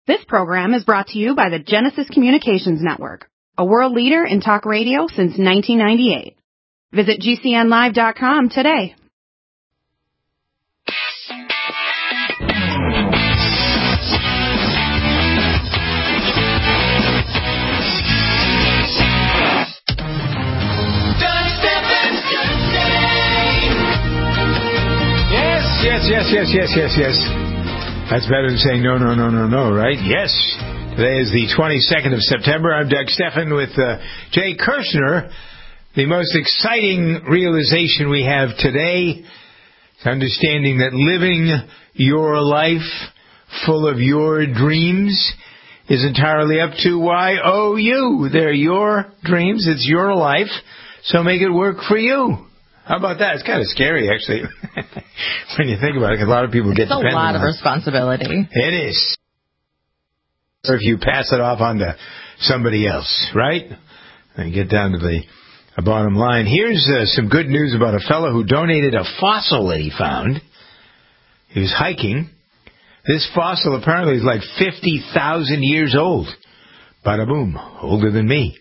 This program is brought to you by the Genesis Communications Network, a world leader in talk radio since 1998. Visit GCNlive.com today. Yes. That's better than saying no, right? Yes. Today is the 22nd of September. I'm Doug Stephan with Jay Kirshner. The most exciting realization we have today is understanding that living your life full of your dreams is entirely up to you. They're your dreams. It's your life. So make it work for you. How about that? It's kind of scary, actually, when you think about it, because a lot of people get dependent on it. It's a lot of responsibility. It is. Or if you pass it off onto somebody else, right? And get down to the bottom line. Here's some good news about a fellow who donated a fossil that he found. He was hiking. This fossil apparently is like 50,000 years old. Bada boom, older than me.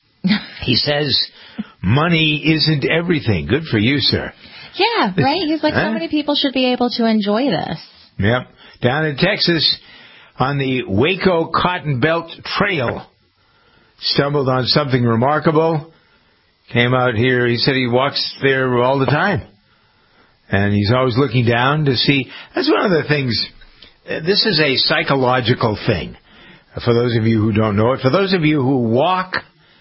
He says, money isn't everything. Good for you, sir. Yeah, right? He's like, so many people should be able to enjoy this. Yep. Down in Texas, on the Waco Cotton Belt Trail, stumbled on something remarkable. Came out here. He said he walks there all the time. And he's always looking down to see. That's one of the things. This is a psychological thing. For those of you who don't know it, for those of you who walk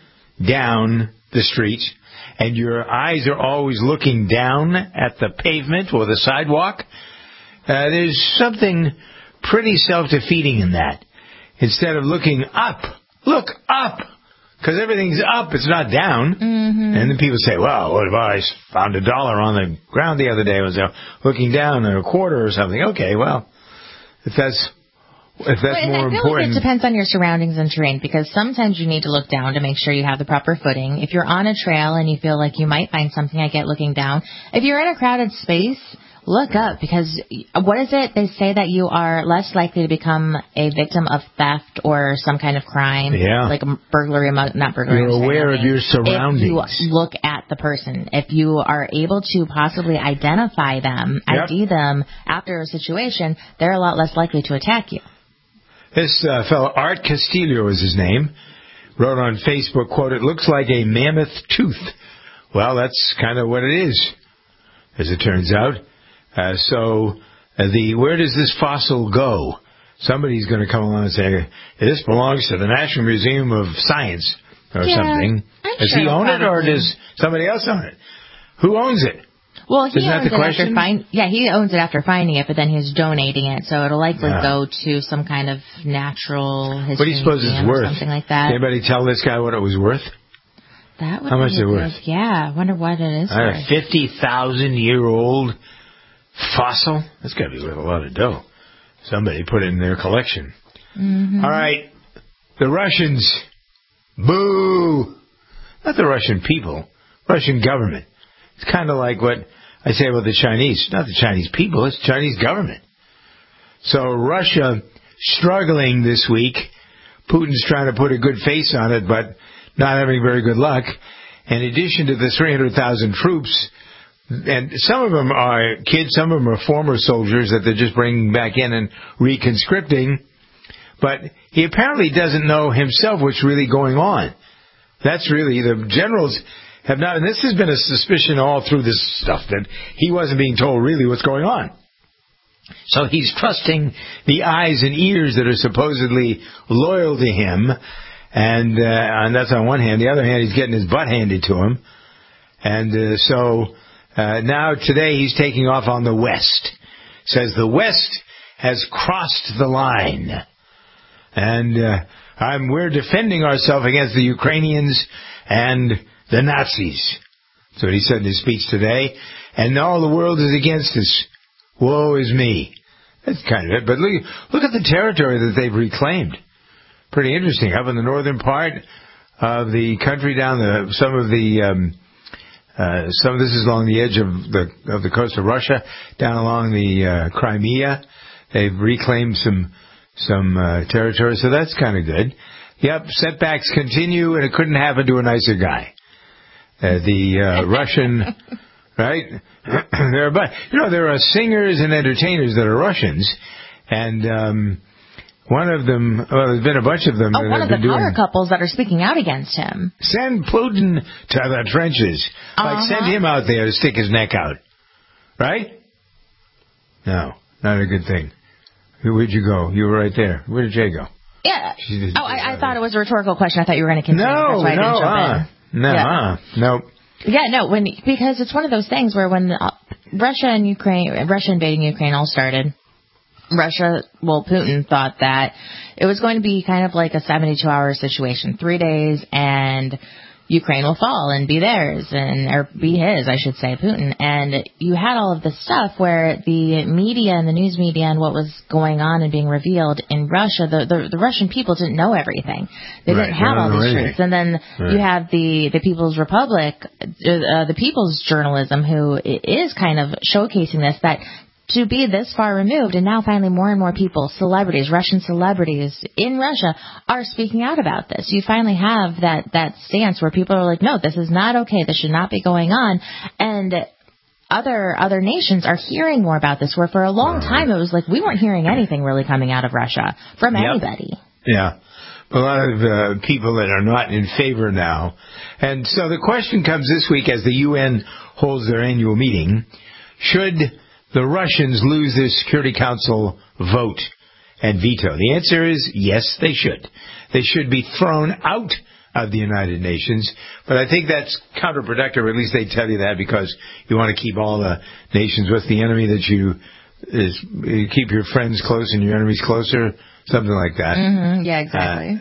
down the street and your eyes are always looking down at the pavement or the sidewalk, there's something pretty self-defeating in that. Instead of looking up, look up, because everything's up, it's not down. Mm-hmm. And then people say, well, what if I found $1 on the ground the other day? I was looking down at a quarter or something. Okay, well, if that's more important. I feel like it depends on your surroundings and terrain, because sometimes you need to look down to make sure you have the proper footing. If you're on a trail and you feel like you might find something, I get looking down. If you're in a crowded space, look up, because what is it? They say that you are less likely to become a victim of theft or some kind of crime, like burglary, not burglary. You're aware of your surroundings. If you look at the person, if you are able to possibly identify them, ID them after a situation, they're a lot less likely to attack you. This fellow, Art Castillo is his name, wrote on Facebook, quote, "It looks like a mammoth tooth." Well, that's kind of what it is, as it turns out. Where does this fossil go? Somebody's going to come along and say, this belongs to the National Museum of Science or something. Does he own it, or does somebody else own it? Who owns it? Well, he owns it after he owns it after finding it, but then he's donating it, so it'll likely go to some kind of natural history. What do you suppose it's worth? Something like that. Anybody tell this guy what it was worth? That would How much is it worth? Yeah, I wonder what it is worth. A 50,000-year-old fossil? That's got to be worth a lot of dough. Somebody put it in their collection. Mm-hmm. All right, the Russians. Boo! Not the Russian people, Russian government. It's kind of like what I say about the Chinese. Not the Chinese people, it's the Chinese government. So Russia struggling this week. Putin's trying to put a good face on it, but not having very good luck. In addition to the 300,000 troops, and some of them are kids, some of them are former soldiers that they're just bringing back in and reconscripting. But he apparently doesn't know himself what's really going on. That's really, the generals have not, and this has been a suspicion all through this stuff, that he wasn't being told really what's going on. So he's trusting the eyes and ears that are supposedly loyal to him, and that's on one hand. The other hand, he's getting his butt handed to him. And now today he's taking off on the West. Says the West has crossed the line. And we're defending ourselves against the Ukrainians and the Nazis. That's what he said in his speech today. And all the world is against us. Woe is me. That's kind of it. But look at the territory that they've reclaimed. Pretty interesting. Up in the northern part of the country, some of this is along the edge of the coast of Russia, down along the Crimea. They've reclaimed some some territory, so that's kind of good. Yep, setbacks continue, and it couldn't happen to a nicer guy. The Russian, right? There are singers and entertainers that are Russians, and one of them, there's been a bunch of them. Oh, one of the power couples that are speaking out against him. Send Putin to the trenches. Like, send him out there to stick his neck out. Right? No, not a good thing. Where'd you go? You were right there. Where did Jay go? Yeah. I thought it was a rhetorical question. I thought you were going to continue. That's why I didn't jump in. No. Yeah, no, because it's one of those things where when Russia invading Ukraine all started, Putin thought that it was going to be kind of like a 72-hour situation, 3 days, and Ukraine will fall and be theirs, or be his, I should say, Putin. And you had all of this stuff where the media and the news media and what was going on and being revealed in Russia, the Russian people didn't know everything. They didn't have all these truths. And then you have the People's Republic, the People's Journalism, who is kind of showcasing this, that to be this far removed, and now finally more and more people, celebrities, Russian celebrities in Russia, are speaking out about this. You finally have that stance where people are like, no, this is not okay. This should not be going on. And other nations are hearing more about this, where for a long time it was like we weren't hearing anything really coming out of Russia from anybody. Yeah. A lot of people that are not in favor now. And so the question comes this week as the UN holds their annual meeting, should the Russians lose their Security Council vote and veto? The answer is yes, they should. They should be thrown out of the United Nations. But I think that's counterproductive, or at least they tell you that because you want to keep all the nations with the enemy that you keep your friends close and your enemies closer, something like that. Mm-hmm. Yeah, exactly.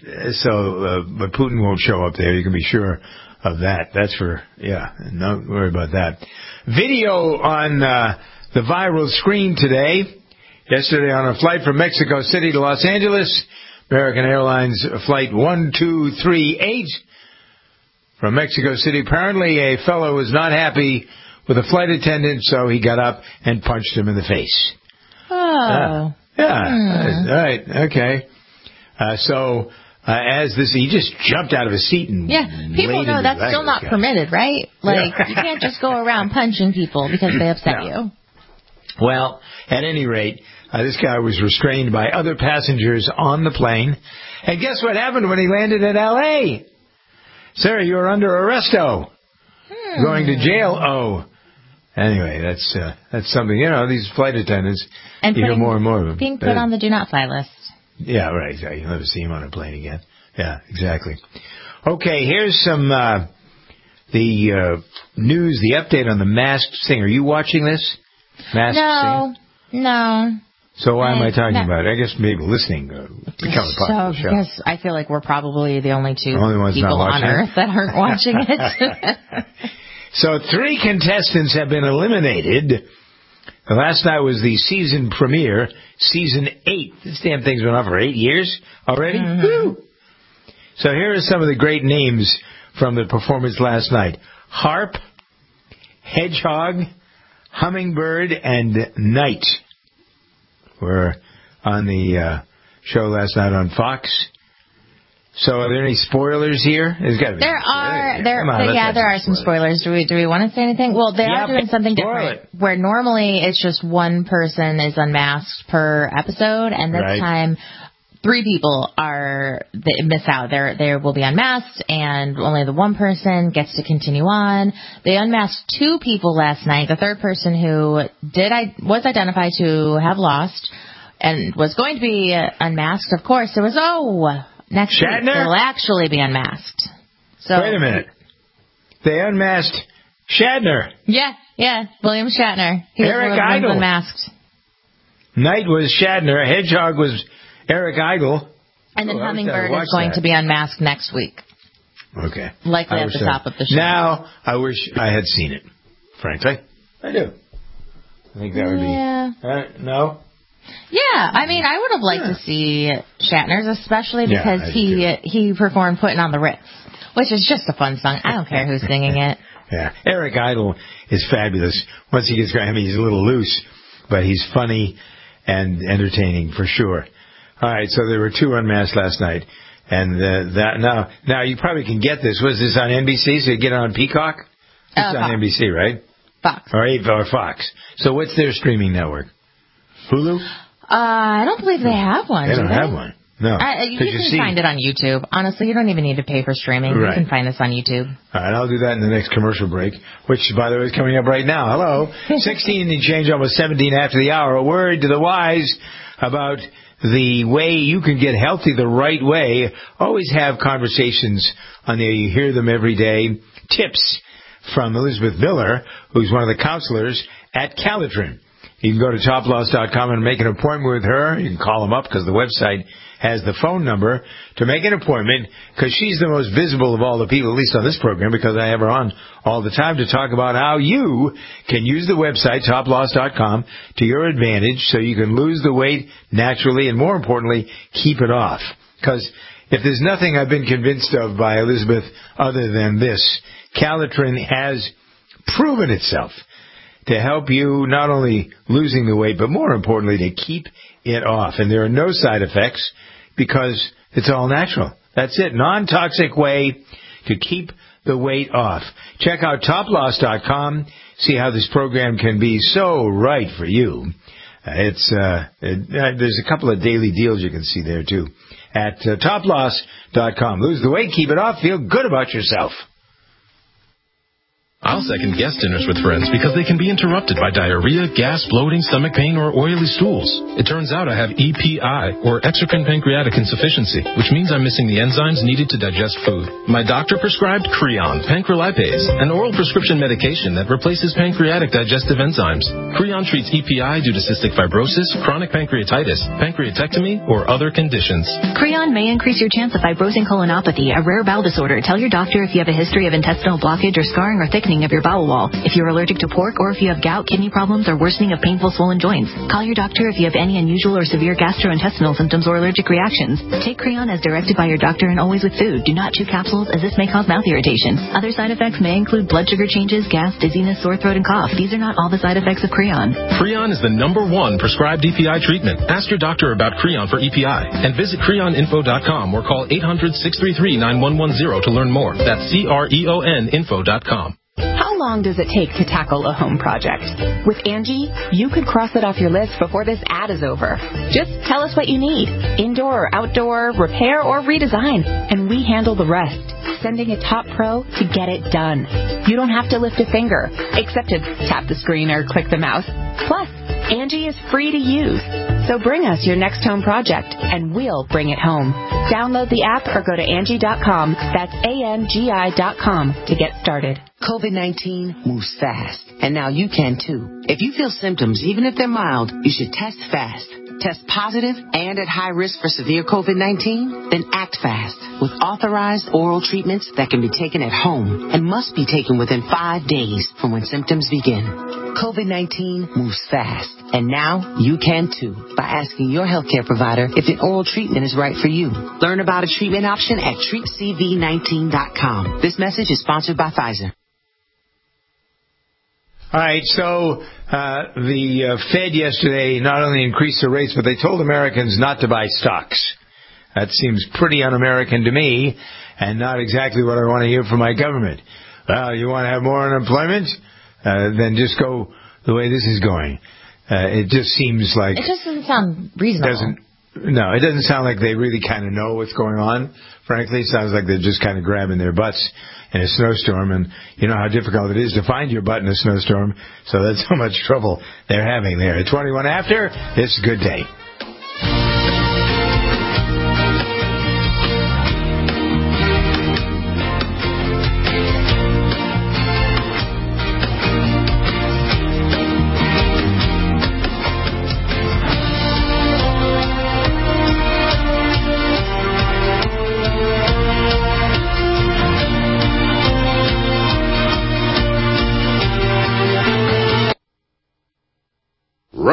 But Putin won't show up there. You can be sure of that. That's don't worry about that. Video on the viral screen today. Yesterday on a flight from Mexico City to Los Angeles, American Airlines Flight 1238 from Mexico City. Apparently a fellow was not happy with a flight attendant, so he got up and punched him in the face. Oh. Right, okay. He just jumped out of his seat and people know that's still not permitted, right? Like, you can't just go around punching people because they upset you. Well, at any rate, this guy was restrained by other passengers on the plane. And guess what happened when he landed at L.A.? Sir, you're under arresto. Going to jail. Anyway, that's something. These flight attendants, you hear more and more of them. Being put on the do not fly list. Yeah, right. You'll never see him on a plane again. Yeah, exactly. Okay, here's some the news, the update on The Masked Singer. Are you watching this? Masked Singer? No. So why am I talking about it? I guess maybe listening becomes a part of the show. Because I feel like we're probably the only two ones people on Earth that aren't watching it. So 3 contestants have been eliminated. Last night was the season premiere, season 8. This damn thing's been on for 8 years already. Mm-hmm. Woo! So here are some of the great names from the performance last night. Harp, Hedgehog, Hummingbird, and Knight were on the show last night on Fox. So are there any spoilers here? There's got to be. There are some spoilers. Do we want to say anything? Well, they are doing something different. Where normally it's just one person is unmasked per episode, and this time 3 people miss out. They will be unmasked, and only the one person gets to continue on. They unmasked 2 people last night. The third person who was identified to have lost and was going to be unmasked, of course, there was next Shatner? week they will actually be unmasked. So wait a minute. They unmasked Shatner. Yeah, William Shatner. He Eric was Idle. Unmasked. Knight was Shatner. Hedgehog was Eric Idle. And then Hummingbird is going to be unmasked next week. Okay. Likely at the top of the show. Now, I wish I had seen it, frankly. I do. I think that would be... no? Yeah, I mean, I would have liked to see Shatner's, especially because he performed Putting on the Ritz, which is just a fun song. I don't care who's singing it. Yeah, Eric Idle is fabulous. Once he gets going, he's a little loose, but he's funny and entertaining for sure. All right, so there were 2 unmasked last night. And now you probably can get this. Was this on NBC? So you get it on Peacock? It's on NBC, right? Fox. Or Fox. So what's their streaming network? Hulu? I don't believe they have one. They don't have one. No. You can find it on YouTube. Honestly, you don't even need to pay for streaming. Right. You can find this on YouTube. All right, I'll do that in the next commercial break, which, by the way, is coming up right now. Hello. 16 and change, almost 17 after the hour. A word to the wise about the way you can get healthy the right way. Always have conversations on there. You hear them every day. Tips from Elizabeth Miller, who's one of the counselors at Calitrin. You can go to toploss.com and make an appointment with her. You can call them up because the website has the phone number to make an appointment, because she's the most visible of all the people, at least on this program, because I have her on all the time to talk about how you can use the website, toploss.com, to your advantage so you can lose the weight naturally and, more importantly, keep it off. Because if there's nothing I've been convinced of by Elizabeth other than this, Calitrin has proven itself to help you not only losing the weight, but more importantly, to keep it off. And there are no side effects because it's all natural. That's it. Non-toxic way to keep the weight off. Check out toploss.com. See how this program can be so right for you. There's a couple of daily deals you can see there, too, at toploss.com. Lose the weight, keep it off, feel good about yourself. I'll second guest dinners with friends because they can be interrupted by diarrhea, gas, bloating, stomach pain, or oily stools. It turns out I have EPI, or exocrine pancreatic insufficiency, which means I'm missing the enzymes needed to digest food. My doctor prescribed Creon, pancrelipase, an oral prescription medication that replaces pancreatic digestive enzymes. Creon treats EPI due to cystic fibrosis, chronic pancreatitis, pancreatectomy, or other conditions. Creon may increase your chance of fibrosing colonopathy, a rare bowel disorder. Tell your doctor if you have a history of intestinal blockage or scarring or thickening of your bowel wall, if you're allergic to pork, or if you have gout, kidney problems, or worsening of painful swollen joints. Call your doctor if you have any unusual or severe gastrointestinal symptoms or allergic reactions. Take Creon as directed by your doctor and always with food. Do not chew capsules, as this may cause mouth irritation. Other side effects may include blood sugar changes, gas, dizziness, sore throat, and cough. These are not all the side effects of Creon. Creon is the #1 prescribed EPI treatment. Ask your doctor about Creon for EPI and visit creoninfo.com or call 800-633-9110 to learn more. That's CREONinfo.com. How long does it take to tackle a home project? With Angie, you could cross it off your list before this ad is over. Just tell us what you need, indoor or outdoor, repair or redesign, and we handle the rest, sending a top pro to get it done. You don't have to lift a finger, except to tap the screen or click the mouse. Plus, Angie is free to use. So bring us your next home project, and we'll bring it home. Download the app or go to Angie.com. That's ANGI.com to get started. COVID-19 moves fast, and now you can too. If you feel symptoms, even if they're mild, you should test fast. Test positive and at high risk for severe COVID-19? Then act fast with authorized oral treatments that can be taken at home and must be taken within 5 days from when symptoms begin. COVID-19 moves fast, and now you can too by asking your healthcare provider if an oral treatment is right for you. Learn about a treatment option at treatcv19.com. This message is sponsored by Pfizer. All right, so the Fed yesterday not only increased the rates, but they told Americans not to buy stocks. That seems pretty un-American to me, and not exactly what I want to hear from my government. Well, you want to have more unemployment? Then just go the way this is going. It just seems like... It just doesn't sound reasonable. No, it doesn't sound like they really kind of know what's going on. Frankly, it sounds like they're just kind of grabbing their butts in a snowstorm, and you know how difficult it is to find your butt in a snowstorm, so that's how much trouble they're having there. At 21 after, it's a good day.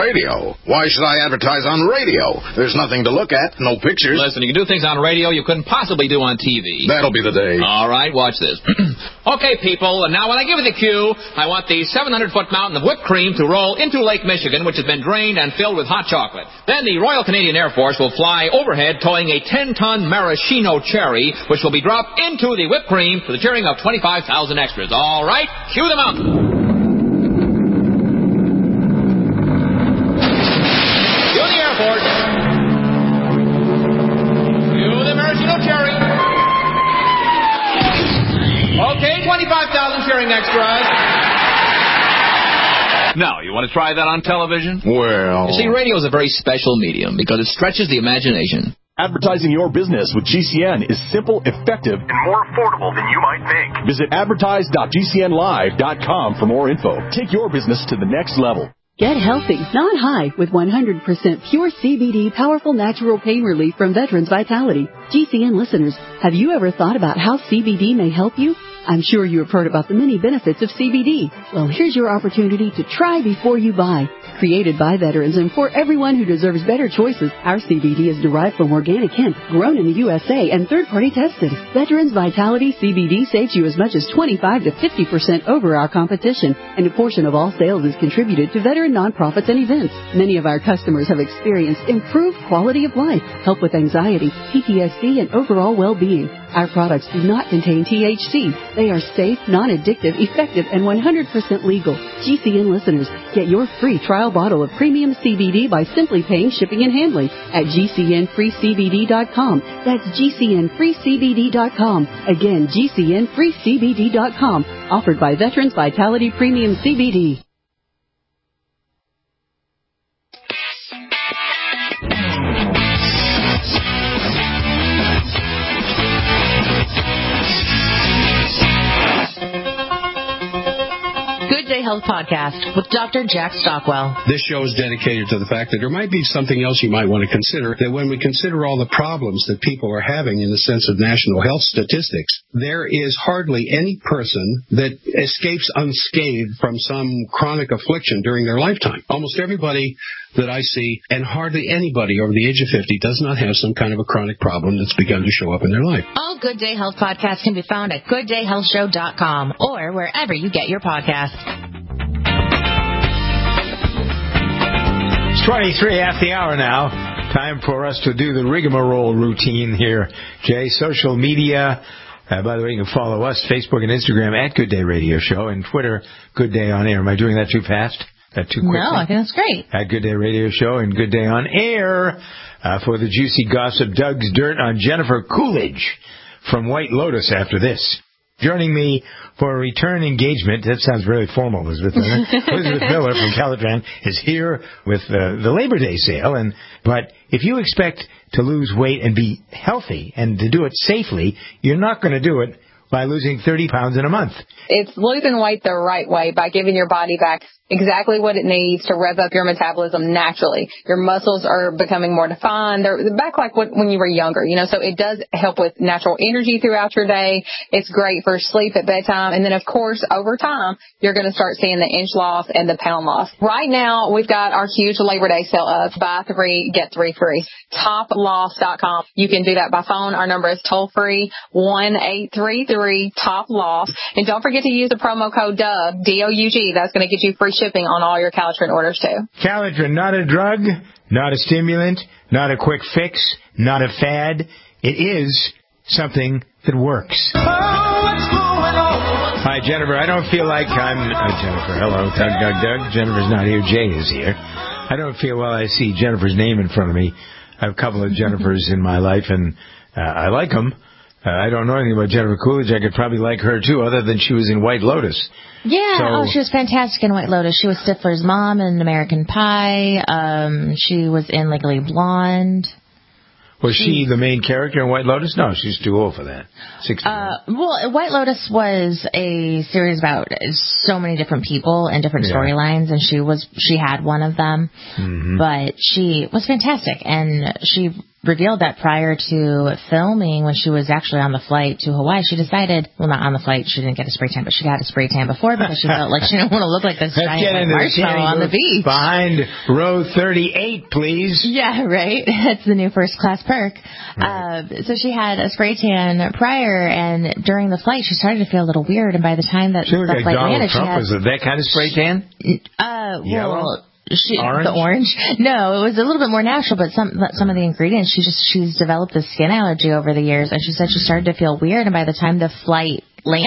radio. Why should I advertise on radio? There's nothing to look at, no pictures. Listen, you can do things on radio you couldn't possibly do on TV. That'll be the day. All right, watch this. Okay, people, and now when I give you the cue, I want the 700-foot mountain of whipped cream to roll into Lake Michigan, which has been drained and filled with hot chocolate. Then the Royal Canadian Air Force will fly overhead towing a 10-ton maraschino cherry, which will be dropped into the whipped cream for the cheering of 25,000 extras. All right, cue the mountain. Okay, 25,000 cheering extras. Now, you want to try that on television? Well... You see, radio is a very special medium because it stretches the imagination. Advertising your business with GCN is simple, effective, and more affordable than you might think. Visit advertise.gcnlive.com for more info. Take your business to the next level. Get healthy, not high, with 100% pure CBD powerful natural pain relief from Veterans Vitality. GCN listeners, have you ever thought about how CBD may help you? I'm sure you have heard about the many benefits of CBD. Well, here's your opportunity to try before you buy. Created by veterans and for everyone who deserves better choices, our CBD is derived from organic hemp, grown in the USA, and third-party tested. Veterans Vitality CBD saves you as much as 25 to 50% over our competition, and a portion of all sales is contributed to veteran nonprofits and events. Many of our customers have experienced improved quality of life, help with anxiety, PTSD, and overall well-being. Our products do not contain THC. They are safe, non-addictive, effective, and 100% legal. GCN listeners, get your free trial bottle of premium CBD by simply paying shipping and handling at GCNFreeCBD.com. That's GCNFreeCBD.com. Again, GCNFreeCBD.com. Offered by Veterans Vitality Premium CBD. Good Day Health Podcast with Dr. Jack Stockwell. This show is dedicated to the fact that there might be something else you might want to consider, that when we consider all the problems that people are having in the sense of national health statistics, there is hardly any person that escapes unscathed from some chronic affliction during their lifetime. Almost everybody that I see, and hardly anybody over the age of 50, does not have some kind of a chronic problem that's begun to show up in their life. All Good Day Health podcasts can be found at GoodDayHealthShow.com or wherever you get your podcasts. It's 23 after the hour now. Time for us to do the rigmarole routine here. Jay, social media. By the way, you can follow us, Facebook and Instagram at Good Day Radio Show, and Twitter, Good Day On Air. Am I doing that too fast? That too quick? No, I think that's great. At Good Day Radio Show and Good Day On Air for the juicy gossip, Doug's Dirt on Jennifer Coolidge from White Lotus after this. Joining me for a return engagement, that sounds really formal, Elizabeth, doesn't it? Elizabeth Miller from Calotran is here with the Labor Day sale. But if you expect to lose weight and be healthy and to do it safely, you're not going to do it by losing 30 pounds in a month. It's losing weight the right way by giving your body back exactly what it needs to rev up your metabolism naturally. Your muscles are becoming more defined. They're back like when you were younger, so it does help with natural energy throughout your day. It's great for sleep at bedtime. And then, of course, over time, you're going to start seeing the inch loss and the pound loss. Right now, we've got our huge Labor Day sale of buy 3, get 3 free. TopLoss.com. You can do that by phone. Our number is toll-free, 1-833-TOP-LOSS. And don't forget to use the promo code DOUG, D-O-U-G. That's going to get you free shipping on all your Calotran orders, too. Calotran, not a drug, not a stimulant, not a quick fix, not a fad. It is something that works. Hi, Jennifer. I don't feel like I'm... Jennifer, hello. Doug. Jennifer's not here. Jay is here. I don't feel well. I see Jennifer's name in front of me. I have a couple of Jennifers in my life, and I like them. I don't know anything about Jennifer Coolidge. I could probably like her, too, other than she was in White Lotus. Yeah, she was fantastic in White Lotus. She was Stifler's mom in American Pie. She was in Legally Blonde. Was she the main character in White Lotus? No, she's too old for that. 60. Well, White Lotus was a series about so many different people and different storylines, and she had one of them. Mm-hmm. But she was fantastic, and she revealed that prior to filming, when she was actually on the flight to Hawaii, she decided, well, not on the flight, she didn't get a spray tan, but she got a spray tan before because she felt like she didn't want to look like this giant marshmallow on the beach. Behind row 38, please. Yeah, right. It's the new first class perk. Right. So she had a spray tan prior, and during the flight, she started to feel a little weird, and by the time that the flight landed, she had... Was it that kind of spray tan? Yellow? Well, the orange? No, it was a little bit more natural, but some of the ingredients, she's developed a skin allergy over the years, and she said she started to feel weird, and by the time the plane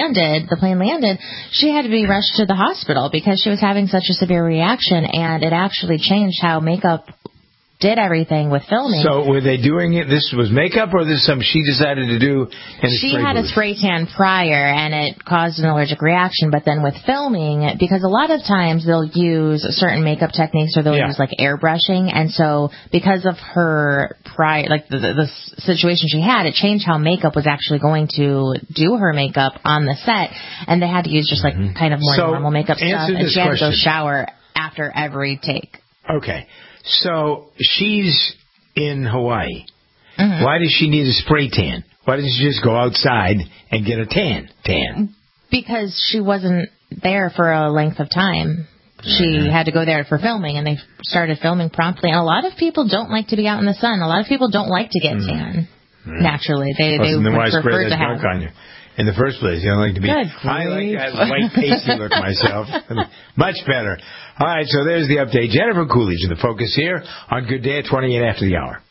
landed, she had to be rushed to the hospital because she was having such a severe reaction, and it actually changed how makeup did everything with filming. So were they doing it? This was makeup, or this is something she decided to do? She had a spray tan prior, and it caused an allergic reaction. But then with filming, because a lot of times they'll use certain makeup techniques, or they'll use like airbrushing, and so because of her prior, like the situation she had, it changed how makeup was actually going to do her makeup on the set, and they had to use just like kind of more normal makeup stuff, and she had to go shower after every take. Okay. So she's in Hawaii. Why does she need a spray tan? Why doesn't she just go outside and get a tan? Because she wasn't there for a length of time. She had to go there for filming, and they started filming promptly. And a lot of people don't like to be out in the sun. A lot of people don't like to get tan naturally. They would prefer to have on you. In the first place, you don't like to be... I like that white pasty look myself. Much better. All right, so there's the update. Jennifer Coolidge in the Focus here on Good Day at 28 after the hour.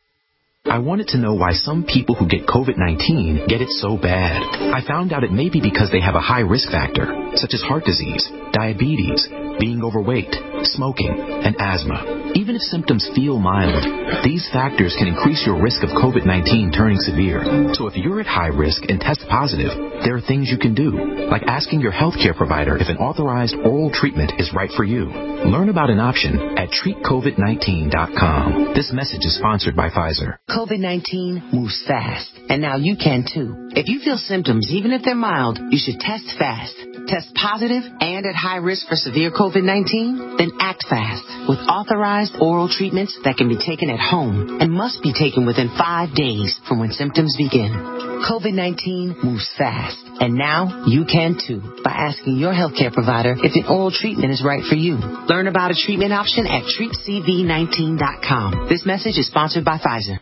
I wanted to know why some people who get COVID-19 get it so bad. I found out it may be because they have a high risk factor, such as heart disease, diabetes, being overweight, smoking, and asthma. Even if symptoms feel mild, these factors can increase your risk of COVID-19 turning severe. So if you're at high risk and test positive, there are things you can do, like asking your healthcare provider if an authorized oral treatment is right for you. Learn about an option at treatcovid19.com. This message is sponsored by Pfizer. COVID-19 moves fast, and now you can too. If you feel symptoms, even if they're mild, you should test fast. Test positive and at high risk for severe COVID-19? Then act fast with authorized oral treatments that can be taken at home and must be taken within 5 days from when symptoms begin. COVID-19 moves fast, and now you can too by asking your healthcare provider if an oral treatment is right for you. Learn about a treatment option at treatcv19.com. This message is sponsored by Pfizer.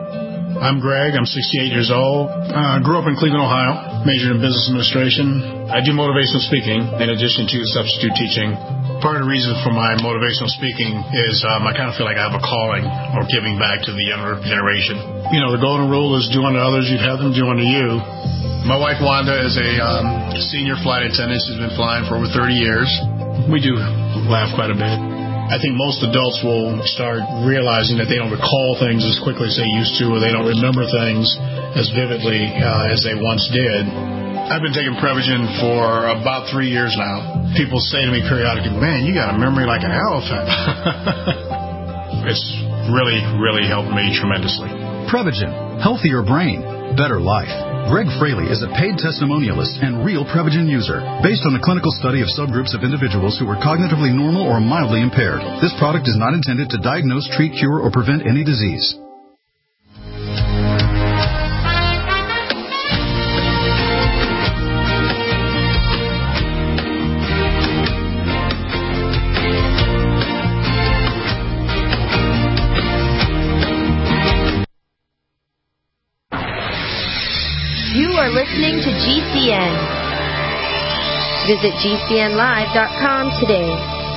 I'm Greg. I'm 68 years old. Grew up in Cleveland, Ohio. Majored in business administration. I do motivational speaking in addition to substitute teaching. Part of the reason for my motivational speaking is I kind of feel like I have a calling or giving back to the younger generation. You know, the golden rule is do unto others, you'd have them do unto you. My wife, Wanda, is a senior flight attendant. She's been flying for over 30 years. We do laugh quite a bit. I think most adults will start realizing that they don't recall things as quickly as they used to, or they don't remember things as vividly as they once did. I've been taking Prevagen for about 3 years now. People say to me periodically, man, you got a memory like an elephant. It's really, really helped me tremendously. Prevagen, healthier brain, better life. Greg Fraley is a paid testimonialist and real Prevagen user, based on a clinical study of subgroups of individuals who were cognitively normal or mildly impaired. This product is not intended to diagnose, treat, cure, or prevent any disease. are listening to GCN. Visit GCNlive.com today.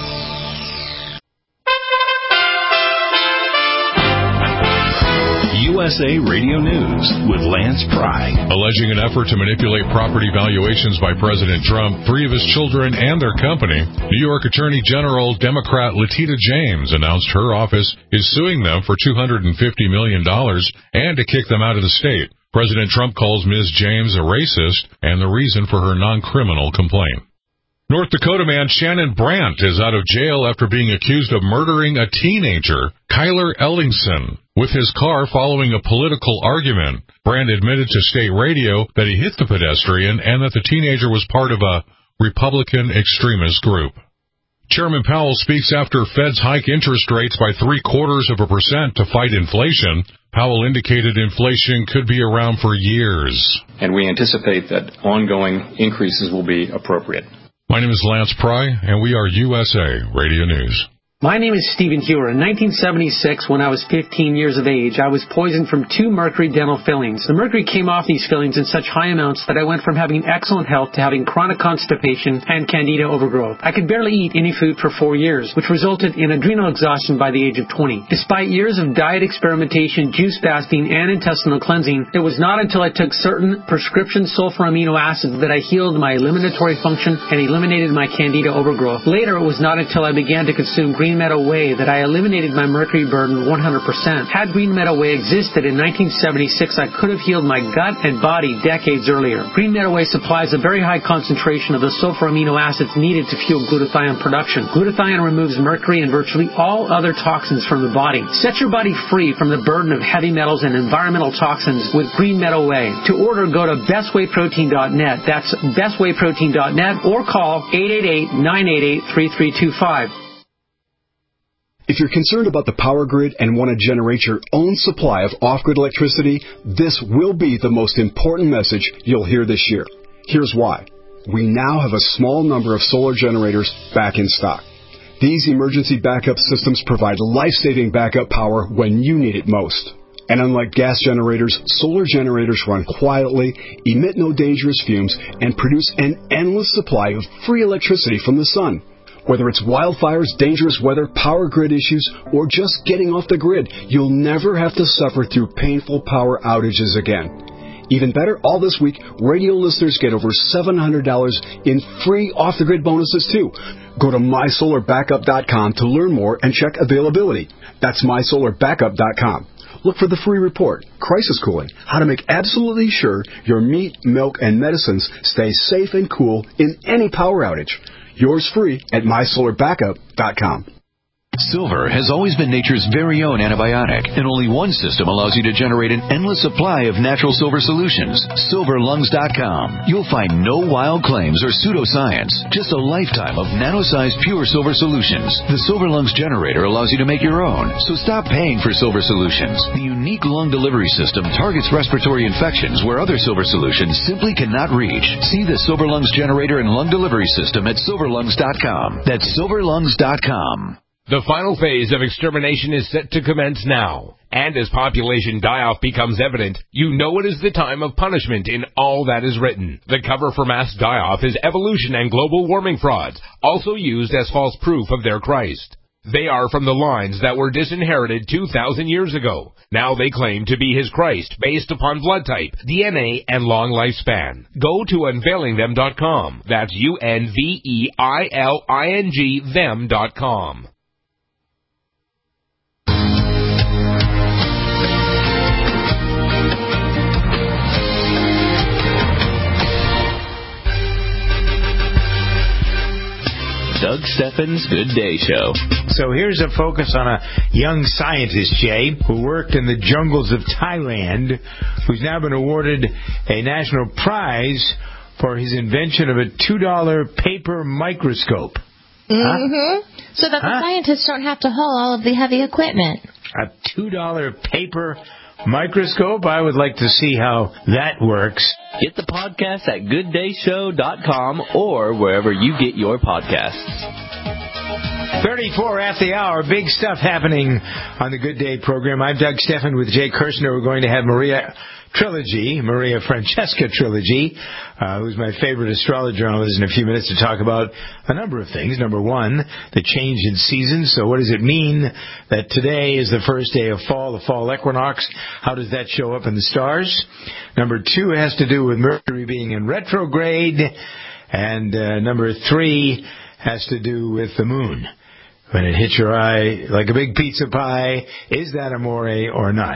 USA Radio News with Lance Pry. Alleging an effort to manipulate property valuations by President Trump, 3 of his children, and their company, New York Attorney General Democrat Letitia James announced her office is suing them for $250 million and to kick them out of the state. President Trump calls Ms. James a racist and the reason for her non-criminal complaint. North Dakota man Shannon Brandt is out of jail after being accused of murdering a teenager, Kyler Ellingson, with his car following a political argument. Brandt admitted to state radio that he hit the pedestrian and that the teenager was part of a Republican extremist group. Chairman Powell speaks after Feds hike interest rates by 0.75% to fight inflation. Powell indicated inflation could be around for years. And we anticipate that ongoing increases will be appropriate. My name is Lance Pry, and we are USA Radio News. My name is Stephen Hewer. In 1976, when I was 15 years of age, I was poisoned from 2 mercury dental fillings. The mercury came off these fillings in such high amounts that I went from having excellent health to having chronic constipation and candida overgrowth. I could barely eat any food for 4 years, which resulted in adrenal exhaustion by the age of 20. Despite years of diet experimentation, juice fasting, and intestinal cleansing, it was not until I took certain prescription sulfur amino acids that I healed my eliminatory function and eliminated my candida overgrowth. Later, it was not until I began to consume Green Meadow Whey that I eliminated my mercury burden 100%. Had Green Meadow Whey existed in 1976, I could have healed my gut and body decades earlier. Green Meadow Whey supplies a very high concentration of the sulfur amino acids needed to fuel glutathione production. Glutathione removes mercury and virtually all other toxins from the body. Set your body free from the burden of heavy metals and environmental toxins with Green Meadow Whey. To order, go to bestwayprotein.net. That's bestwayprotein.net or call 888-988-3325. If you're concerned about the power grid and want to generate your own supply of off-grid electricity, this will be the most important message you'll hear this year. Here's why. We now have a small number of solar generators back in stock. These emergency backup systems provide life-saving backup power when you need it most. And unlike gas generators, solar generators run quietly, emit no dangerous fumes, and produce an endless supply of free electricity from the sun. Whether it's wildfires, dangerous weather, power grid issues, or just getting off the grid, you'll never have to suffer through painful power outages again. Even better, all this week, radio listeners get over $700 in free off-the-grid bonuses, too. Go to mysolarbackup.com to learn more and check availability. That's mysolarbackup.com. Look for the free report, Crisis Cooling, how to make absolutely sure your meat, milk, and medicines stay safe and cool in any power outage. Yours free at mysolarbackup.com. Silver has always been nature's very own antibiotic, and only one system allows you to generate an endless supply of natural silver solutions. SilverLungs.com. You'll find no wild claims or pseudoscience, just a lifetime of nano-sized pure silver solutions. The Silver Lungs generator allows you to make your own, so stop paying for silver solutions. The unique lung delivery system targets respiratory infections where other silver solutions simply cannot reach. See the Silver Lungs generator and lung delivery system at SilverLungs.com. That's SilverLungs.com. The final phase of extermination is set to commence now. And as population die-off becomes evident, you know it is the time of punishment in all that is written. The cover for mass die-off is evolution and global warming frauds, also used as false proof of their Christ. They are from the lines that were disinherited 2,000 years ago. Now they claim to be his Christ based upon blood type, DNA, and long lifespan. Go to unveilingthem.com. That's UNVEILING them.com. Doug Steffens' Good Day Show. So here's a focus on a young scientist, Jay, who worked in the jungles of Thailand, who's now been awarded a national prize for his invention of a $2 paper microscope. Mm-hmm. So that the scientists don't have to haul all of the heavy equipment. A $2 paper microscope? I would like to see how that works. Get the podcast at gooddayshow.com or wherever you get your podcasts. 34 at the hour. Big stuff happening on the Good Day program. I'm Doug Steffen with Jay Kirshner. We're going to have Maria Francesca Trilogy, who's my favorite astrologer analyst, in a few minutes to talk about a number of things. Number one, the change in seasons. So what does it mean that today is the first day of fall, the fall equinox? How does that show up in the stars? Number two has to do with Mercury being in retrograde. And number three has to do with the moon. When it hits your eye like a big pizza pie, is that amore or not?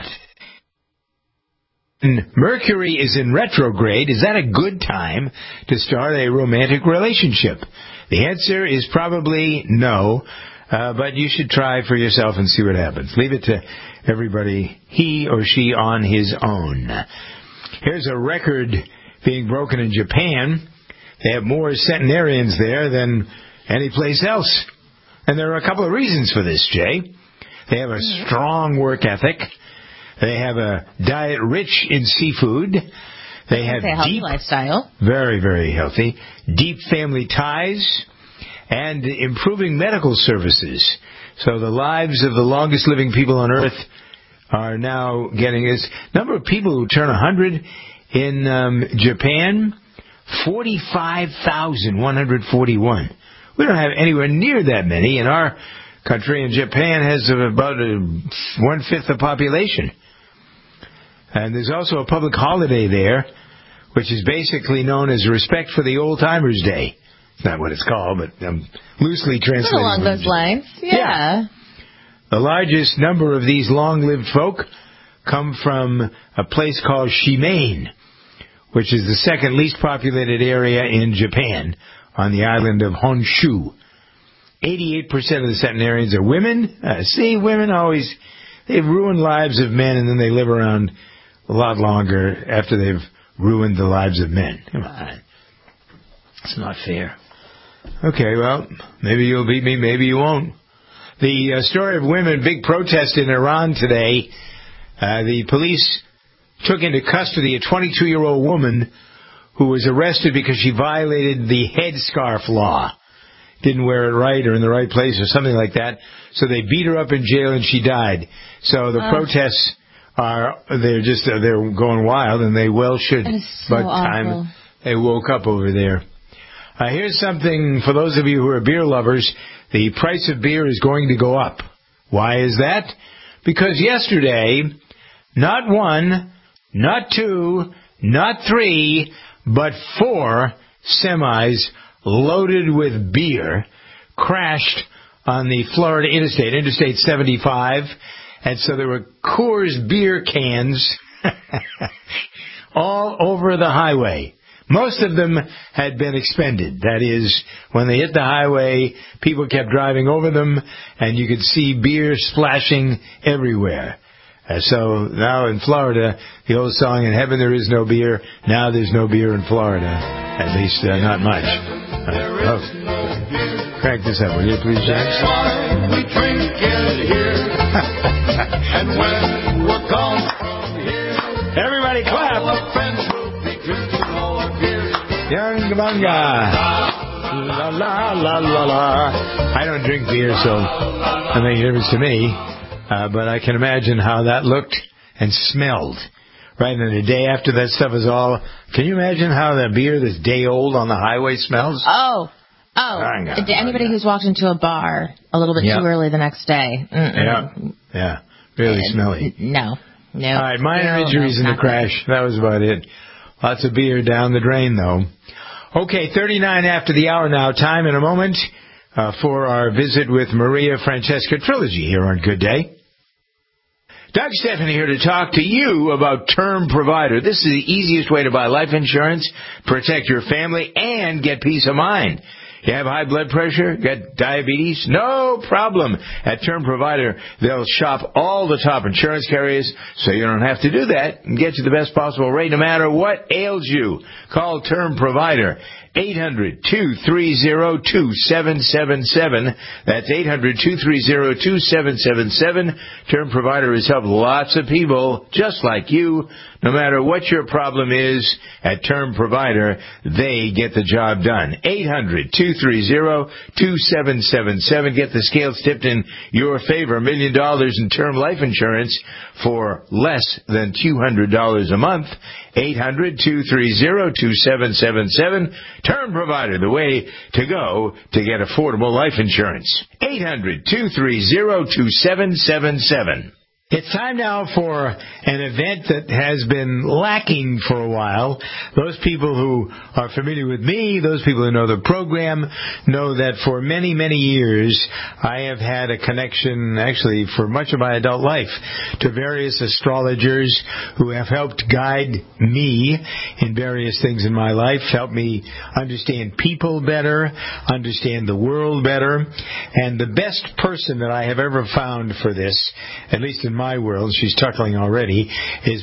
Mercury is in retrograde. Is that a good time to start a romantic relationship? The answer is probably no, but you should try for yourself and see what happens. Leave it to everybody, he or she on his own. Here's a record being broken in Japan. They have more centenarians there than any place else. And there are a couple of reasons for this, Jay. They have a strong work ethic. They have a diet rich in seafood. They have healthy lifestyle. Very, very healthy. Deep family ties and improving medical services. So the lives of the longest living people on Earth are now getting this. Number of people who turn 100 in Japan, 45,141. We don't have anywhere near that many in our country, and Japan has about 1/5 the population. And there's also a public holiday there, which is basically known as Respect for the Old Timers Day. It's not what it's called, but I'm loosely translating. Along those lines, yeah. The largest number of these long-lived folk come from a place called Shimane, which is the second least populated area in Japan on the island of Honshu. 88% of the centenarians are women. Women always, they've ruined lives of men, and then they live around a lot longer after they've ruined the lives of men. Come on. It's not fair. Okay, well, maybe you'll beat me, maybe you won't. The story of women, big protest in Iran today. The police took into custody a 22-year-old woman who was arrested because she violated the headscarf law. Didn't wear it right or in the right place or something like that. So they beat her up in jail and she died. So the protests they're going wild, and they well should. That is so time they woke up over there. Here's something for those of you who are beer lovers. The price of beer is going to go up. Why is that? Because yesterday, not 1, not 2, not 3, but 4 semis loaded with beer crashed on the Florida Interstate 75. And so there were Coors beer cans all over the highway. Most of them had been expended. That is, when they hit the highway, people kept driving over them, and you could see beer splashing everywhere. So now in Florida, the old song, "In heaven there is no beer," now there's no beer in Florida. At least not much. Crank this up, will you please, James? That's why we drink it here. And when we're gone from here, everybody clap. All our friends will be drinking all our beer. Young Bunga. La la la la la. I don't drink beer, so I mean, it was to me. But I can imagine how that looked and smelled. Right, and the day after that stuff is all... Can you imagine how that beer that's day old on the highway smells? Oh. Anybody who's walked into a bar a little bit too early the next day. Yeah. Really smelly. No. All right, minor injuries in the crash. That was about it. Lots of beer down the drain, though. Okay, 39 after the hour now. Time in a moment for our visit with Maria Francesca Trilogy here on Good Day. Doug Stephanie here to talk to you about Term Provider. This is the easiest way to buy life insurance, protect your family, and get peace of mind. You have high blood pressure, got diabetes? No problem. At Term Provider, they'll shop all the top insurance carriers, so you don't have to do that, and get you the best possible rate no matter what ails you. Call Term Provider. 800-230-2777. That's 800-230-2777. Term Provider has helped lots of people just like you. No matter what your problem is, at Term Provider, they get the job done. 800-230-2777. Get the scales tipped in your favor. $1 million in term life insurance for less than $200 a month. 800-230-2777. Term Provider, the way to go to get affordable life insurance. 800-230-2777. It's time now for an event that has been lacking for a while. Those people who are familiar with me, those people who know the program, know that for many, many years I have had a connection, actually for much of my adult life, to various astrologers who have helped guide me in various things in my life, help me understand people better, understand the world better. And the best person that I have ever found for this, at least in my world, she's chuckling already, is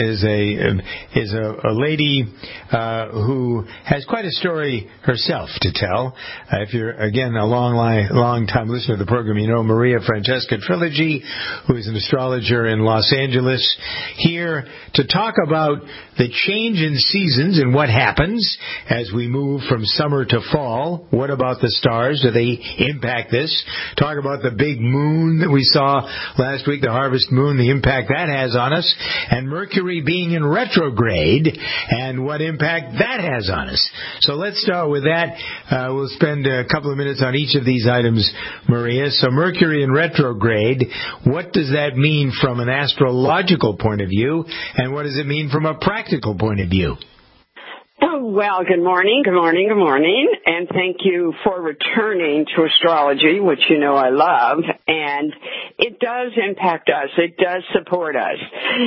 a lady who has quite a story herself to tell. If you're, again, a long time listener to the program, you know Maria Francesca Trilogy, who is an astrologer in Los Angeles, here to talk about the change in seasons and what happens as we move from summer to fall. What about the stars? Do they impact this? Talk about the big moon that we saw last week, the harvest moon, the impact that has on us, and Mercury being in retrograde and what impact that has on us. So let's start with that. We'll spend a couple of minutes on each of these items, Maria. So Mercury in retrograde, what does that mean from an astrological point of view, and what does it mean from a practical point of view? Well, good morning, and thank you for returning to astrology, which you know I love, and it does impact us. It does support us.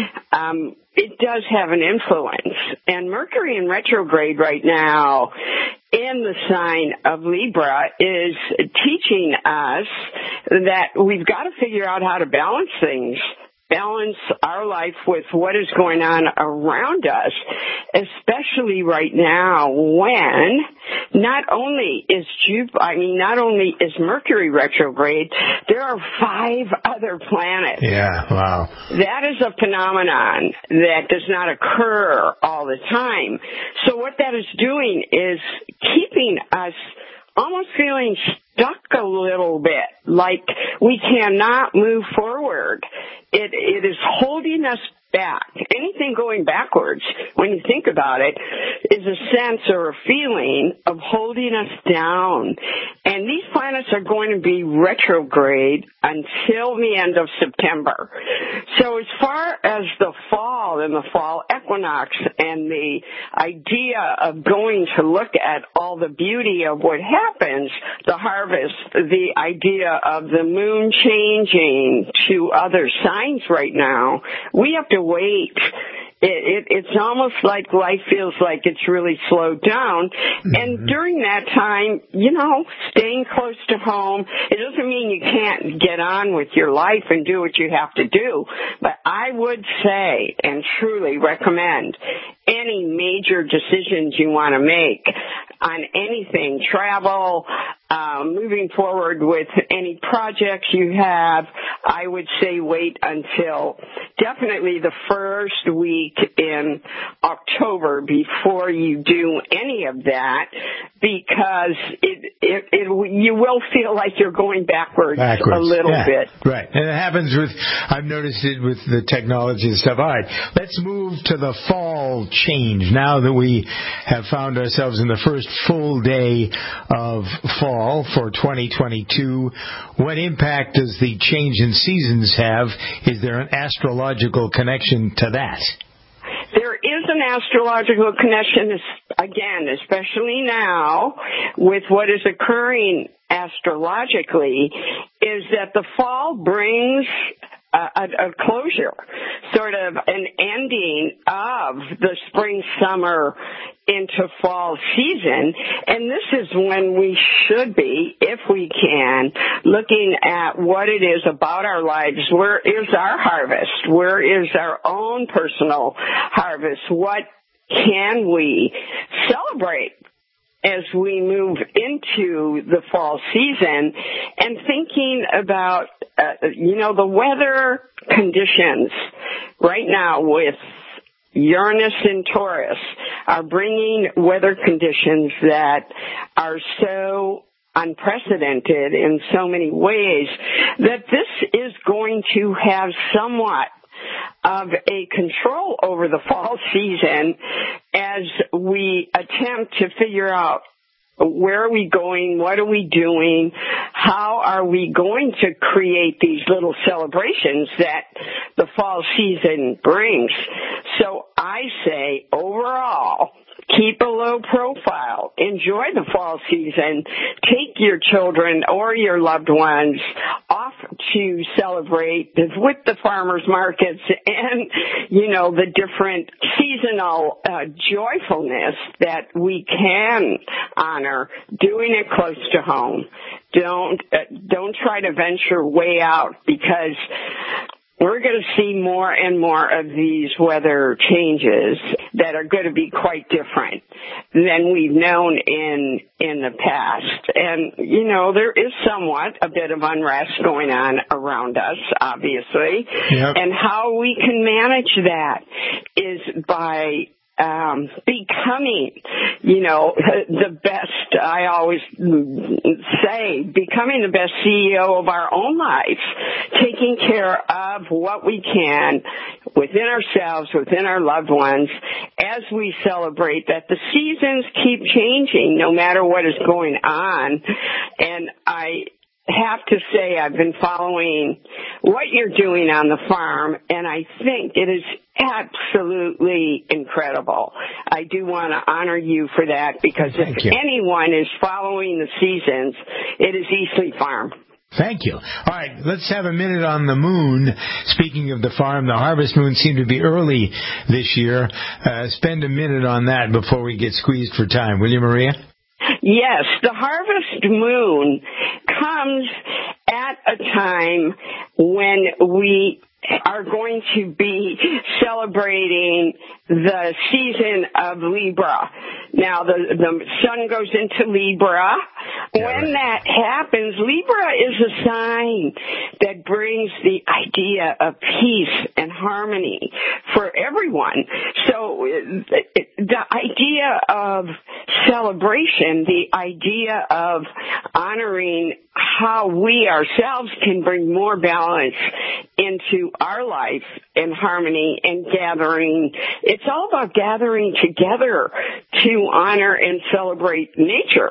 It does have an influence, and Mercury in retrograde right now in the sign of Libra is teaching us that we've got to figure out how to balance things. Balance our life with what is going on around us, especially right now when not only is Mercury retrograde, there are 5 other planets. Yeah, wow. That is a phenomenon that does not occur all the time. So what that is doing is keeping us almost feeling stuck a little bit, like we cannot move forward. It is holding us back. Anything going backwards, when you think about it, is a sense or a feeling of holding us down. And these planets are going to be retrograde until the end of September. So as far as the fall and the fall equinox and the idea of going to look at all the beauty of what happens, the harvest, the idea of the moon changing to other signs right now, we have to wait. It's almost like life feels like it's really slowed down. And during that time, staying close to home, it doesn't mean you can't get on with your life and do what you have to do. But I would say and truly recommend any major decisions you want to make on anything, travel, moving forward with any projects you have, I would say wait until definitely the first week in October before you do any of that, because you will feel like you're going backwards a little bit. Right. And it happens I've noticed it with the technology and stuff. All right, let's move to the fall change. Now that we have found ourselves in the first full day of fall for 2022, what impact does the change in seasons have? Is there an astrological connection to that? There is an astrological connection, again, especially now with what is occurring astrologically, is that the fall brings a closure, sort of an ending of the spring-summer into fall season. And this is when we should be, if we can, looking at what it is about our lives. Where is our harvest? Where is our own personal harvest? What can we celebrate as we move into the fall season, and thinking about, the weather conditions right now with Uranus in Taurus are bringing weather conditions that are so unprecedented in so many ways that this is going to have somewhat of a control over the fall season as we attempt to figure out where are we going, what are we doing, how are we going to create these little celebrations that the fall season brings. So I say overall, keep a low profile. Enjoy the fall season. Take your children or your loved ones off to celebrate with the farmers markets and, the different seasonal joyfulness that we can honor, doing it close to home. Don't try to venture way out, because we're going to see more and more of these weather changes that are going to be quite different than we've known in the past. And, there is somewhat a bit of unrest going on around us, obviously. Yep. And how we can manage that is by becoming, the best, I always say, becoming the best CEO of our own lives, taking care of what we can within ourselves, within our loved ones, as we celebrate that the seasons keep changing no matter what is going on. And I have to say I've been following what you're doing on the farm, and I think it is absolutely incredible. I do want to honor you for that, because if anyone is following the seasons, it is Eastleigh Farm. Thank you. All right, let's have a minute on the moon. Speaking of the farm, the harvest moon seemed to be early this year. Spend a minute on that before we get squeezed for time. Will you, Maria? Yes, the harvest moon comes at a time when we are going to be celebrating the season of Libra. Now, the sun goes into Libra. When that happens, Libra is a sign that brings the idea of peace and harmony for everyone. So the idea of celebration, the idea of honoring how we ourselves can bring more balance into our life and harmony and gathering. It's all about gathering together to honor and celebrate nature.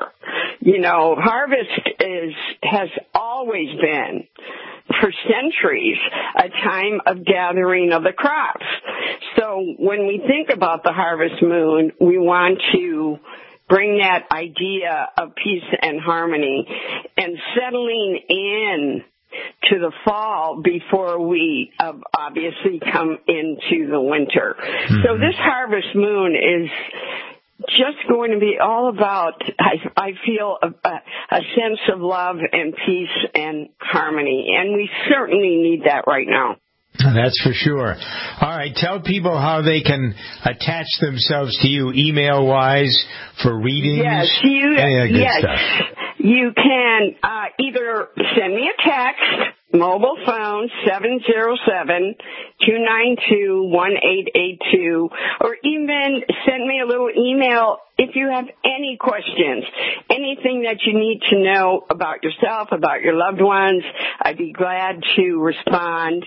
Harvest has always been, for centuries, a time of gathering of the crops. So when we think about the harvest moon, we want to bring that idea of peace and harmony and settling in to the fall before we obviously come into the winter. Mm-hmm. So this harvest moon is just going to be all about, I feel, a sense of love and peace and harmony. And we certainly need that right now. That's for sure. All right, tell people how they can attach themselves to you email-wise for readings. Yes, stuff. You can either send me a text, mobile phone 707-292-1882, or even send me a little email if you have any questions, anything that you need to know about yourself, about your loved ones. I'd be glad to respond.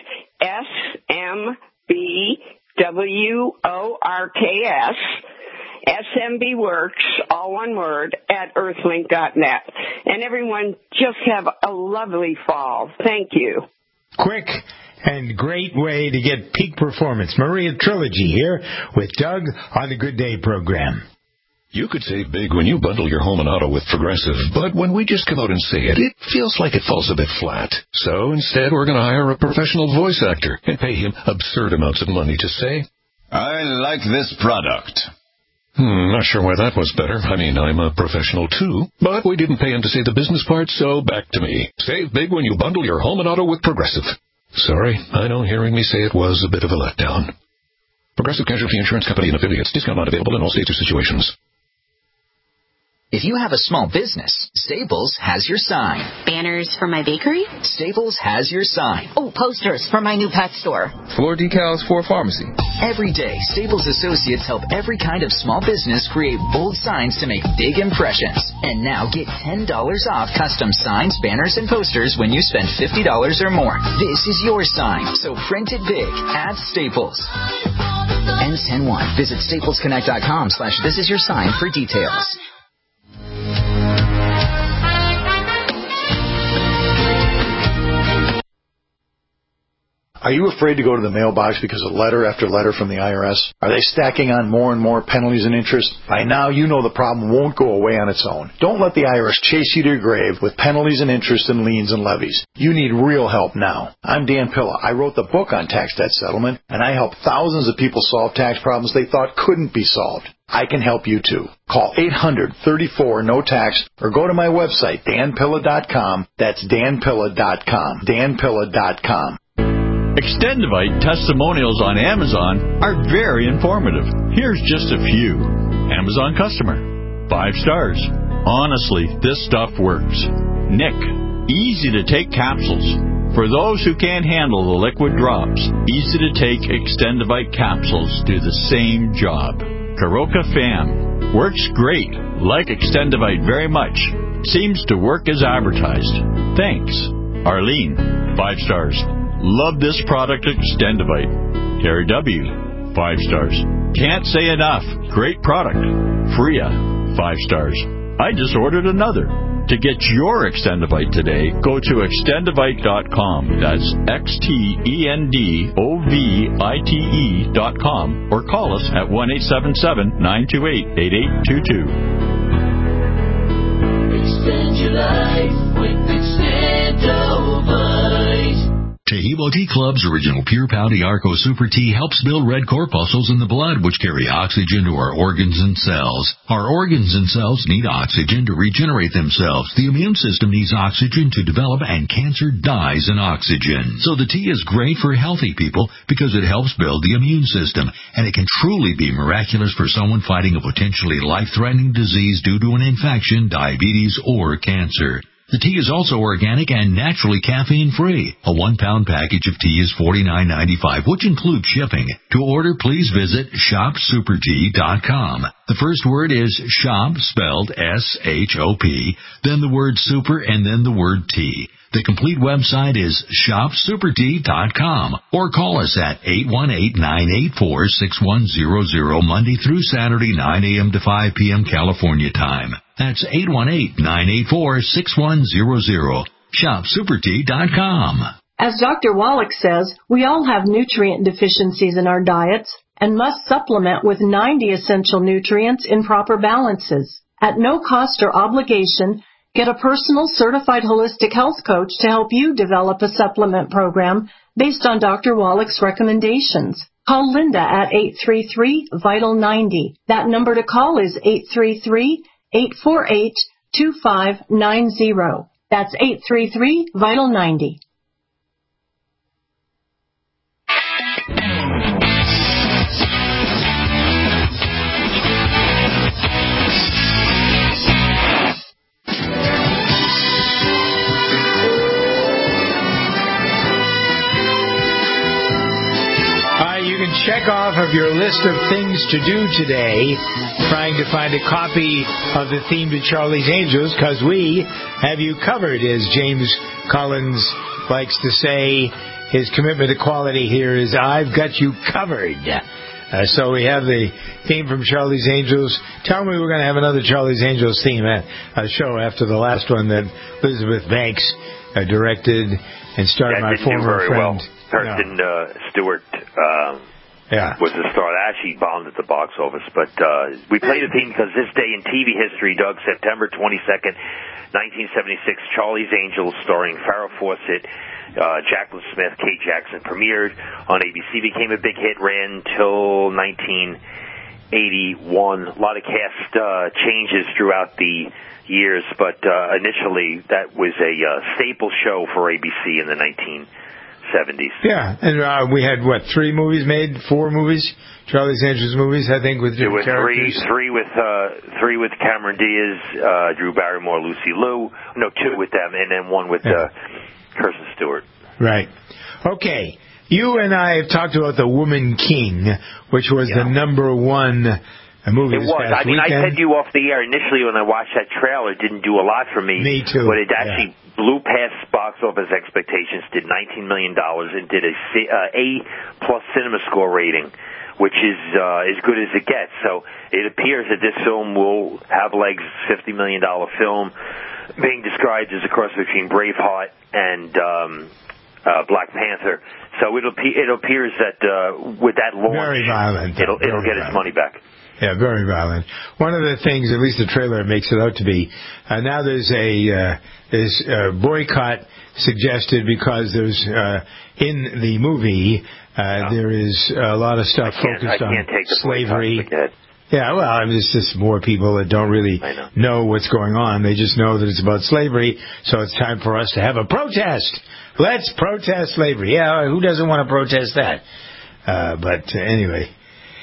SMBWORKS, SMBWorks, all one word, at earthlink.net. And everyone, just have a lovely fall. Thank you. Quick and great way to get peak performance. Maria Trilogy here with Doug on the Good Day program. You could save big when you bundle your home and auto with Progressive, but when we just come out and say it, it feels like it falls a bit flat. So instead, we're going to hire a professional voice actor and pay him absurd amounts of money to say, I like this product. Not sure why that was better. I mean, I'm a professional too, but we didn't pay him to say the business part, so back to me. Save big when you bundle your home and auto with Progressive. Sorry, I know hearing me say it was a bit of a letdown. Progressive Casualty Insurance Company and Affiliates. Discount not available in all states or situations. If you have a small business, Staples has your sign. Banners for my bakery? Staples has your sign. Oh, posters for my new pet store. Floor decals for a pharmacy. Every day, Staples associates help every kind of small business create bold signs to make big impressions. And now get $10 off custom signs, banners, and posters when you spend $50 or more. This is your sign, so print it big at Staples. Ends 10/1. Visit staplesconnect.com/thisisyoursign for details. Are you afraid to go to the mailbox because of letter after letter from the IRS? Are they stacking on more and more penalties and interest? By now, you know the problem won't go away on its own. Don't let the IRS chase you to your grave with penalties and interest and liens and levies. You need real help now. I'm Dan Pilla. I wrote the book on tax debt settlement, and I help thousands of people solve tax problems they thought couldn't be solved. I can help you too. Call 800-34-NO-TAX or go to my website, danpilla.com. That's danpilla.com. danpilla.com. Extendivite testimonials on Amazon are very informative. Here's just a few. Amazon customer. 5 stars. Honestly, this stuff works. Nick. Easy to take capsules. For those who can't handle the liquid drops, easy to take Extendivite capsules do the same job. Karoka Fam. Works great. Like Extendivite very much. Seems to work as advertised. Thanks. Arlene. 5 stars. Love this product, Extendivite. Harry W. 5 stars. Can't say enough. Great product. Freya. 5 stars. I just ordered another. To get your Extendivite today, go to Extendivite.com. That's XTENDOVITE.com or call us at 1-877-928-8822. Extend your life with Extendovite. Tehebo Tea Club's original Pure Pouty Arco Super Tea helps build red corpuscles in the blood, which carry oxygen to our organs and cells. Our organs and cells need oxygen to regenerate themselves. The immune system needs oxygen to develop, and cancer dies in oxygen. So the tea is great for healthy people because it helps build the immune system, and it can truly be miraculous for someone fighting a potentially life-threatening disease due to an infection, diabetes, or cancer. The tea is also organic and naturally caffeine-free. A 1-pound package of tea is $49.95, which includes shipping. To order, please visit shopsupertea.com. The first word is shop, spelled S-H-O-P, then the word super, and then the word tea. The complete website is shopsupertea.com, or call us at 818-984-6100 Monday through Saturday, 9 a.m. to 5 p.m. California time. That's 818-984-6100. Shopsupertea.com. As Dr. Wallach says, we all have nutrient deficiencies in our diets and must supplement with 90 essential nutrients in proper balances. At no cost or obligation, get a personal certified holistic health coach to help you develop a supplement program based on Dr. Wallach's recommendations. Call Linda at 833-VITAL-90. That number to call is 833-848-2590. That's 833-VITAL-90. Check off of your list of things to do today, trying to find a copy of the theme to Charlie's Angels, because we have you covered, as James Collins likes to say. His commitment to quality here is, I've got you covered. So we have the theme from Charlie's Angels. Tell me we're going to have another Charlie's Angels theme show after the last one that Elizabeth Banks directed and starred my former friend. Kirsten Stewart was the star. That actually bombed at the box office. But we played the theme because this day in TV history, Doug, September 22nd, 1976, Charlie's Angels, starring Farrah Fawcett, Jaclyn Smith, Kate Jackson, premiered on ABC, became a big hit, ran till 1981. A lot of cast changes throughout the years, but initially that was a staple show for ABC in the 1970s. Yeah, and we had, 4 movies? Charlie's Angels movies, I think, with different characters. Three with Cameron Diaz, Drew Barrymore, Lucy Liu. No, 2 with them, and then 1 with Kirsten Stewart. Right. Okay. You and I have talked about The Woman King, which was the number 1 movie this past weekend. I said you off the air initially when I watched that trailer. It didn't do a lot for me. Me too. But it actually blew past box office expectations, did $19 million, and did a A+ cinema score rating, which is as good as it gets. So it appears that this film will have legs. $50 million film, being described as a cross between Braveheart and Black Panther. So it appears that with that launch, very violent, it'll get its money back. Yeah, very violent. One of the things, at least the trailer makes it out to be, now there's a boycott suggested because there's in the movie there is a lot of stuff focused on slavery. Yeah, well, I mean, it's just more people that don't really know what's going on. They just know that it's about slavery, so it's time for us to have a protest. Let's protest slavery. Yeah, who doesn't want to protest that? But anyway.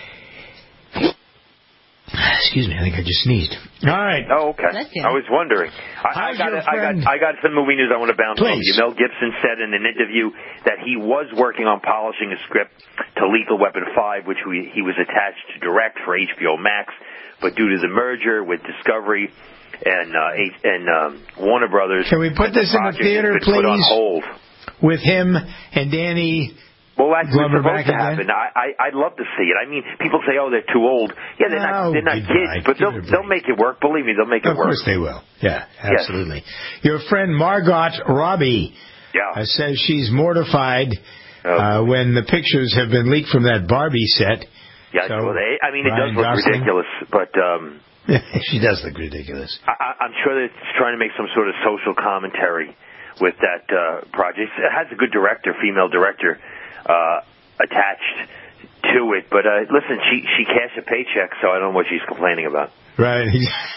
Excuse me, I think I just sneezed. All right. Oh, okay. I was wondering. I got some movie news I want to bounce off you. Mel Gibson said in an interview that he was working on polishing a script to Lethal Weapon 5, which he was attached to direct for HBO Max, but due to the merger with Discovery and Warner Brothers, can we put this in the theater, please? Put on hold with him and Danny. Well, that's what's supposed to happen. I'd love to see it. I mean, people say, "Oh, they're too old." Yeah, they're not kids, but they'll make it work. Believe me, they'll make it work. Of course they will. Yeah, absolutely. Yes. Your friend Margot Robbie says she's mortified when the pictures have been leaked from that Barbie set. Yeah, so, well, it does look ridiculous, but she does look ridiculous. I'm sure that it's trying to make some sort of social commentary with that project. It has a good director, female director. Attached to it, but listen, she cashed a paycheck, so I don't know what she's complaining about. Right.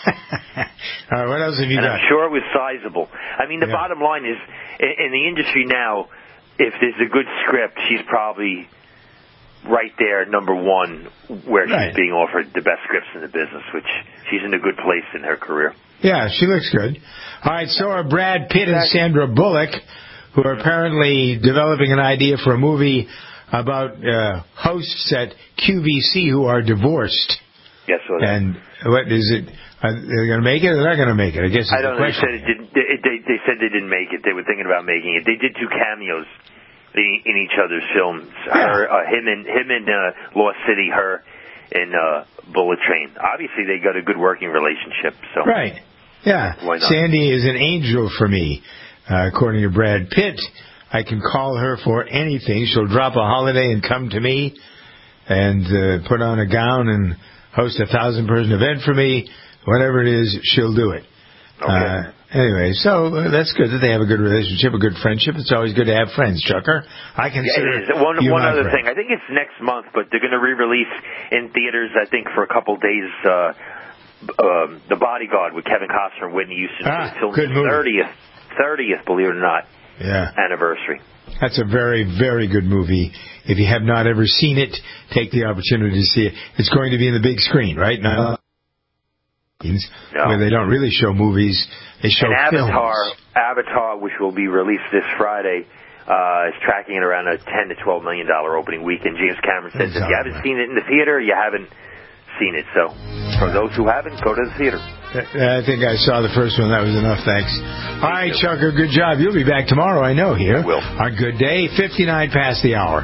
All right, what else have you got? I'm sure it was sizable. I mean, the bottom line is, in the industry now, if there's a good script, she's probably right there, number one, where she's being offered the best scripts in the business, which she's in a good place in her career. Yeah, she looks good. All right, so are Brad Pitt and Sandra Bullock, who are apparently developing an idea for a movie about hosts at QVC who are divorced. Yes, and what is it? Are they going to make it or they're going to make it? I guess I don't know. They said they said they didn't make it. They were thinking about making it. They did 2 cameos in each other's films. Him in Lost City, her in Bullet Train. Obviously, they got a good working relationship. So right, yeah. Why not? Sandy is an angel for me. According to Brad Pitt, I can call her for anything. She'll drop a holiday and come to me and put on a gown and host a 1,000-person event for me. Whatever it is, she'll do it. Okay. Anyway, so that's good that they have a good relationship, a good friendship. It's always good to have friends, Chucker. I consider one other thing. I think it's next month, but they're going to re-release in theaters, I think, for a couple days, The Bodyguard with Kevin Costner and Whitney Houston. Good movie. 30th, believe it or not, anniversary. That's a very, very good movie. If you have not ever seen it, take the opportunity to see it. It's going to be in the big screen, right? Where they don't really show movies, they show films. Avatar, which will be released this Friday, is tracking at around a $10 to $12 million opening weekend. James Cameron says if you haven't seen it in the theater, you haven't seen it. So for those who haven't, go to the theater. I think I saw the first one. That was enough, thanks. All right, Chucker, good job. You'll be back tomorrow, I know, here. I will. Our good day, 59 past the hour.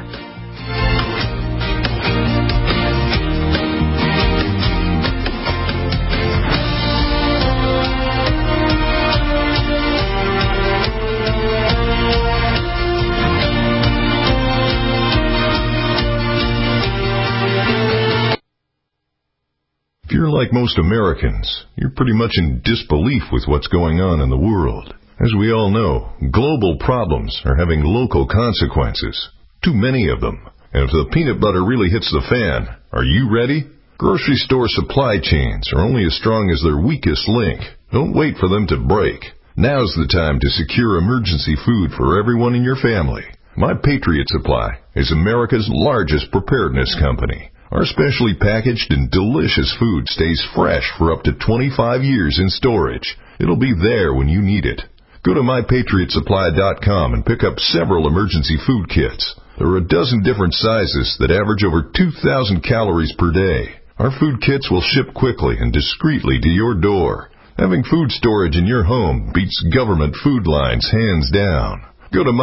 If you're like most Americans, you're pretty much in disbelief with what's going on in the world. As we all know, global problems are having local consequences. Too many of them. And if the peanut butter really hits the fan, are you ready? Grocery store supply chains are only as strong as their weakest link. Don't wait for them to break. Now's the time to secure emergency food for everyone in your family. My Patriot Supply is America's largest preparedness company. Our specially packaged and delicious food stays fresh for up to 25 years in storage. It'll be there when you need it. Go to MyPatriotSupply.com and pick up several emergency food kits. There are a dozen different sizes that average over 2,000 calories per day. Our food kits will ship quickly and discreetly to your door. Having food storage in your home beats government food lines hands down. Go to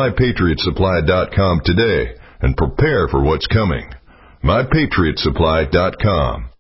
MyPatriotSupply.com today and prepare for what's coming. MyPatriotSupply.com.